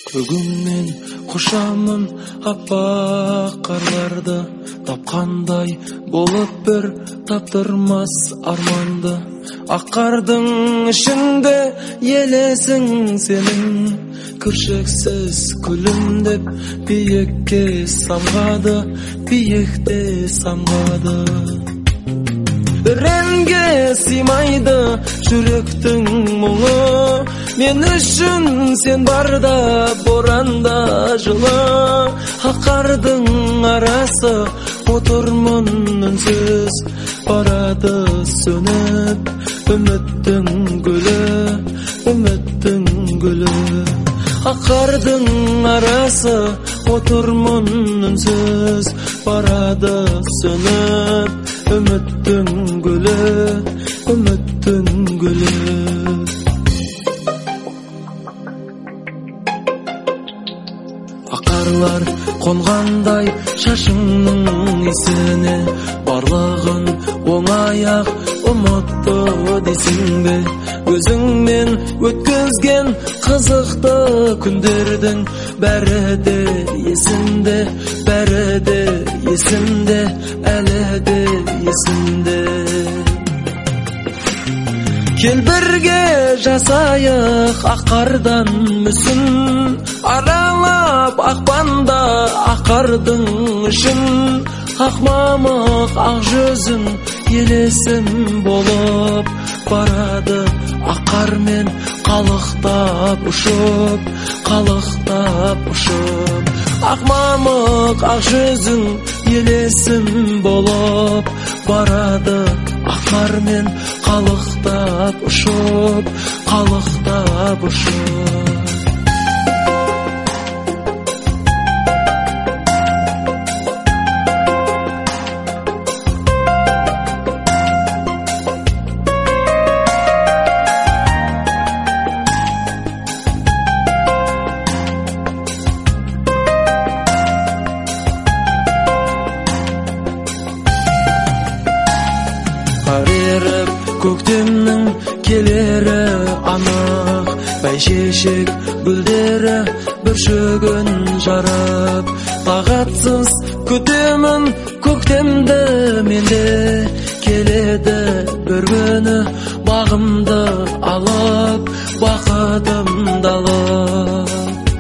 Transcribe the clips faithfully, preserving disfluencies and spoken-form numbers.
Бүгін мен құшамын аппақ қарларды, тапқандай болып бір таптырмас арманды. Ақ қардың ішінде елесің сенің, кіршіксіз күлімдеп биікке самғады, биікте самғады. Ренге сыймайды жүректің мұңы, мен үшін сен барда, боранда жылы. Ақ қардың арасы отырмын үнсіз, барады сөніп үміттің гүлі, үміттің гүлі. Ақ қардың арасы отырмын үнсіз, барады сөніп үміттің гүлі, үміттің гүлі. Аққарлар қонғандай шашыңның исіне, барлығын оңай-ақ ұмытты дейсің бе? Өзіңмен өткізген қызықты күндердің бәрі де есімде, бәрі де есімде, әлі де есімде. Кел бірге жасайық ақ қардан мүсін, аралап ақпанда ақ қардың ішін. Ақ мамық ақ жүзін елесім болып барады, ақ қармен қалықтап ұшып, қалықтап ұшып. Ақ мамық ақ жүзін елесім болып барады, ақ қармен қалықтап ұшып, қалықтап ұшып. Қареріп көктемнің келері анық, бәйшешек гүлдері бүршігін жарып. Тағатсыз күтемін көктемді менде, келеді бір күні бағымды алып, бақытымды алып.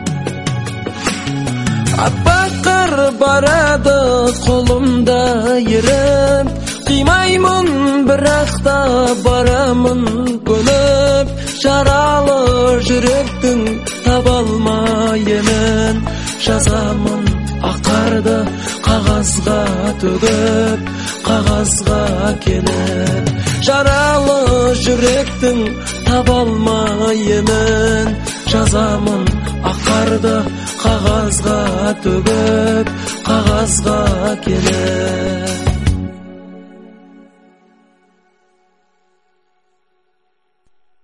Аппақ қар барады қолымда еріп, қимаймын бірақ та барамын көніп. Жаралы жүректің таба алмай емін, жазамын ақ қарды қағазға төгіп, қағазға келіп. Жаралы жүректің таба алмай емін, жазамын ақ қарды қағазға төгіп, қағазға келіп.